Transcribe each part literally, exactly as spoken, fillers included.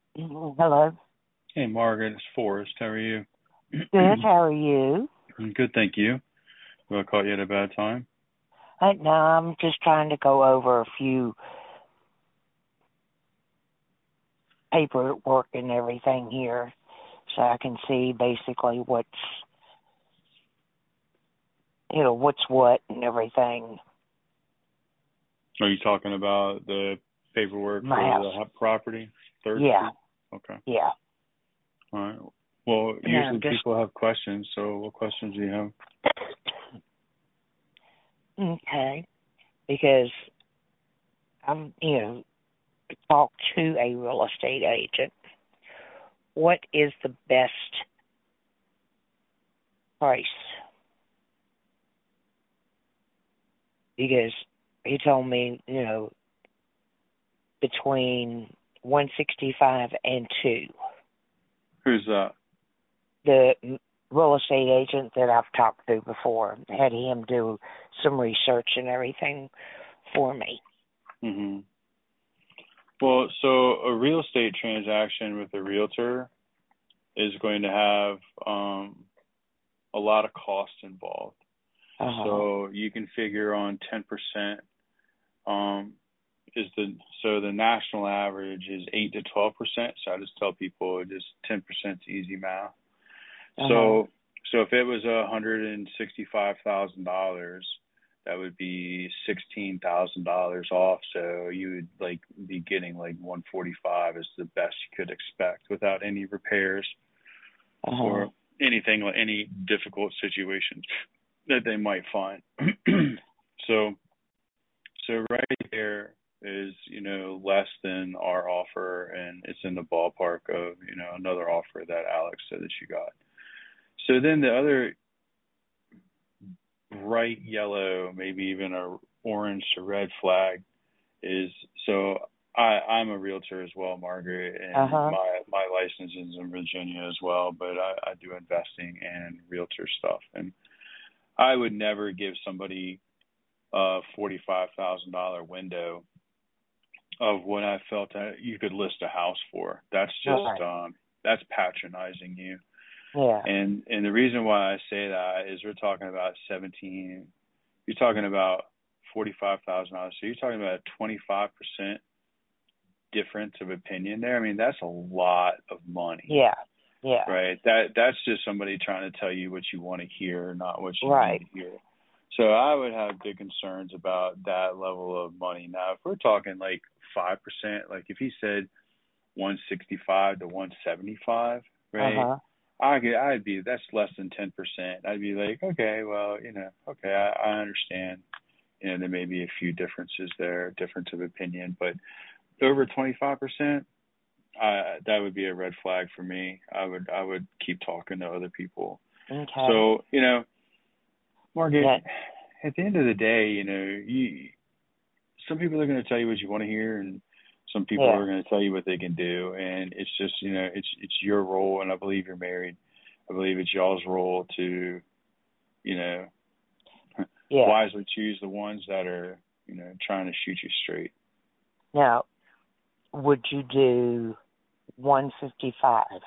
Mhm. Hello. Hey, Margaret, it's Forrest. How are you? Good. How are you? Good, thank you. Have I caught you at a bad time? Uh, no, I'm just trying to go over a few paperwork and everything here, so I can see basically what's you know what's what and everything. Are you talking about the paperwork My for the house. hu- property, Third Yeah. Street? Okay. Yeah. All right. Well, Yeah. usually Just people have questions, so what questions do you have? okay. Because I'm you know talk to a real estate agent. What is the best price? Because he told me you know between one sixty-five and two. Who's that? The real estate agent that I've talked to before had him do some research and everything for me. hmm Well, so a real estate transaction with a realtor is going to have um, a lot of costs involved. Uh huh. So you can figure on ten percent um, is the so the national average is eight to twelve percent. So I just tell people just ten percent is easy math. Uh huh. So so if it was a hundred and sixty five thousand dollars, that would be sixteen thousand dollars off. So you would like be getting like one forty five is the best you could expect without any repairs Uh huh. or anything like any difficult situations that they might find. so So right there is, you know, less than our offer, and it's in the ballpark of, you know, another offer that Alex said that you got. So then the other bright yellow, maybe even a orange to red flag is so I I'm a realtor as well, Margaret, Uh and huh. my my license is in Virginia as well, but I, I do investing and realtor stuff, and I would never give somebody a forty five thousand dollar window of what I felt that you could list a house for. That's just Right. um that's patronizing you. Yeah. And and the reason why I say that is we're talking about seventeen you're talking about forty five thousand dollars. So you're talking about a twenty five percent difference of opinion there. I mean that's a lot of money. Yeah. Yeah. Right? That that's just somebody trying to tell you what you want to hear, not what you need Right. to hear. So I would have big concerns about that level of money. Now, if we're talking like five percent, like if he said one sixty-five to one seventy-five, Uh right? huh. I could, I'd be that's less than ten percent. I'd be like, okay, well, you know, okay, I, I understand. You know, there may be a few differences there, difference of opinion, but over twenty-five percent, I, that would be a red flag for me. I would I would keep talking to other people. Okay. So, you know, Margaret, Yeah. at the end of the day, you know, you some people are going to tell you what you want to hear, and some people Yeah. are going to tell you what they can do. And it's just, you know, it's it's your role, and I believe you're married. I believe it's y'all's role to, you know, Yeah. wisely choose the ones that are, you know, trying to shoot you straight. Now, would you do one fifty-five?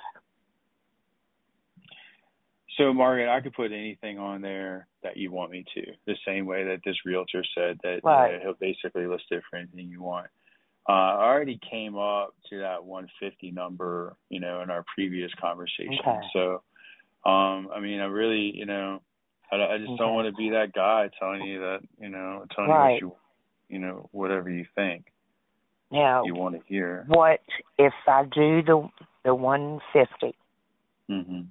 So, Margaret, I could put anything on there that you want me to. The same way that this realtor said that, you Right. know, he'll basically list it for anything you want. Uh, I already came up to that one fifty number, you know, in our previous conversation. Okay. So, um, I mean, I really, you know, I, I just don't Okay. want to be that guy telling you that, you know, telling you what Right. you, you know, whatever you think Now, you want to hear. what if I do the the one fifty? hmm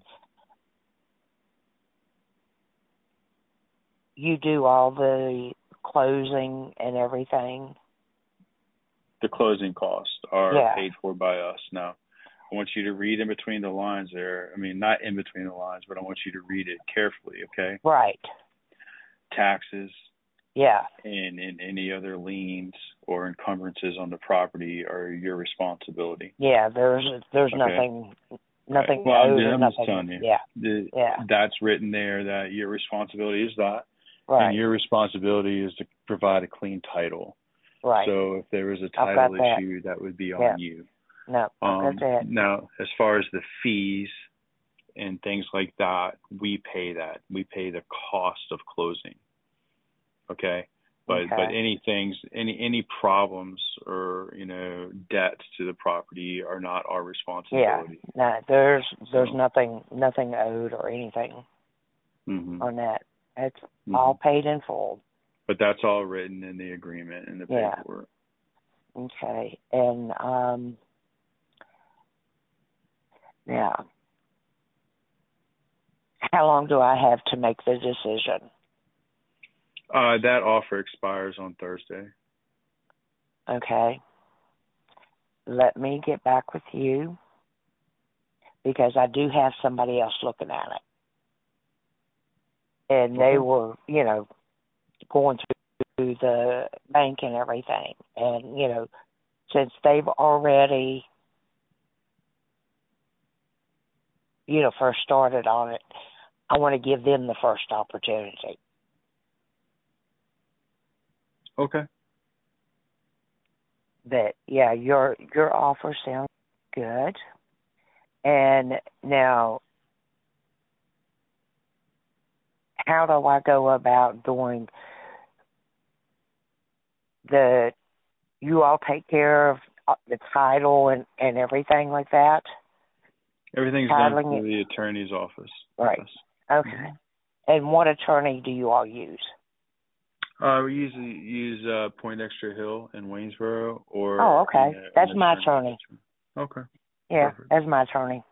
You do all the closing and everything. The closing costs are Yeah. paid for by us. Now, I want you to read in between the lines there. I mean, not in between the lines, but I want you to read it carefully, okay? Right. Taxes Yeah. and, and any other liens or encumbrances on the property are your responsibility. Yeah. There's there's Okay. nothing Right. nothing Well, I'm owed just, or I'm just nothing. telling you, Yeah. the, Yeah. that's written there that your responsibility is that, and Right. your responsibility is to provide a clean title. Right. So if there was a I've title got that. issue, that would be Yeah. on you. No, that's Um, it. now, as far as the fees and things like that, we pay that. We pay the cost of closing. Okay. But Okay. but any things, any any problems or you know debts to the property are not our Yeah. responsibility. No, there's there's So, nothing nothing owed or anything hmm on that. It's hmm all paid in full. but that's all written in the agreement and the Yeah. paperwork. Okay. And um yeah. How long do I have to make the decision? Uh, that offer expires on Thursday. Okay. Let me get back with you because I do have somebody else looking at it. And they Okay. were, you know, going through the bank and everything. And, you know, since they've already, you know, first started on it, I want to give them the first opportunity. Okay. But yeah, your your offer sounds good. And now, how do I go about doing the? You all take care of the title and and everything like that. Everything's done Titling through it, the attorney's office. right? Yes. Okay. Mm-hmm. And what attorney do you all use? Uh, we usually use uh, Poindexter Hill in Waynesboro, Oh, or you okay. know, That's an my attorney. attorney. Okay. Yeah, Perfect. that's my attorney.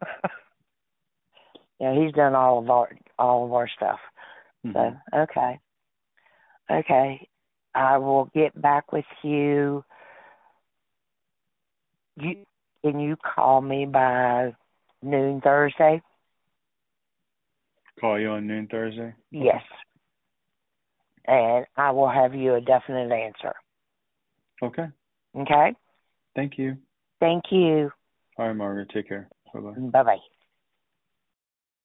Yeah, he's done all of our all of our stuff. Mm-hmm. So okay, okay. I will get back with you. You can you call me by noon Thursday? Call you on noon Thursday. Okay. Yes, and I will have you a definite answer. Okay. Okay. Thank you. Thank you. All right, Margaret. Take care. Bye bye. Bye bye.